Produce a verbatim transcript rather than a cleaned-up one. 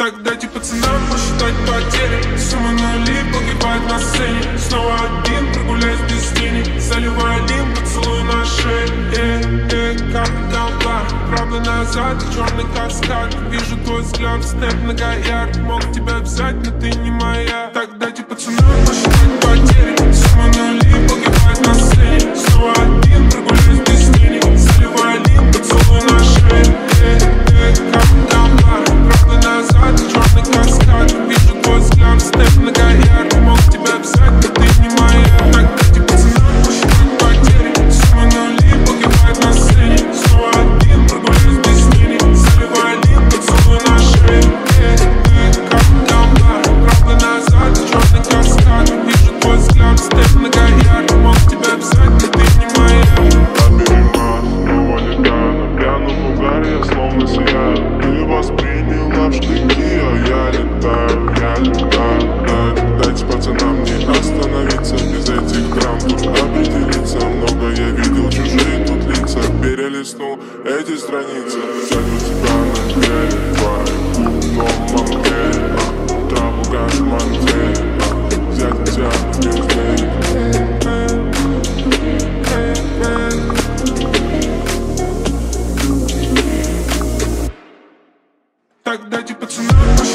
Так дайте пацанам посчитать потери. Сумма нули погибает на сцене. Снова один, прогуляюсь без тени. Заливаю один поцелуй на шее. Э, э, как голова, правда назад, черный каскад. Вижу твой взгляд, снэп многоярд. Мог тебя взять, но ты не моя. Так дайте пацанам посчитать потери. Сумма нули погибает на сцене. Снова один, прогуляюсь без тени. Заливаю один поцелуй на шее. Э, э, как голова, правда назад, черный каскад. Вижу твой взгляд, снэп многоярд. Мог тебя взять, но ты не моя. Так дайте пацанам посчитать потери. Сумма нули погибает на сцене. Снова один, прогуляюсь без тени. Заливаю один поцелуй на шее. Э, э, как голова, правда назад, черный каскад. Вижу твой взгляд, снэп многоярд. Мог тебя взять, но ты не моя. Словно сияю, ты восприняла в штыки, а я летаю, я летаю, да. Дайте пацанам не остановиться, без этих драм тут определиться. Много я видел, чужие тут лица, перелистнул эти страницы. Сядь тебя на деле, твои губ, но мангель, а траву газ мантель, а взять тебя без денег. Так дайте пацанам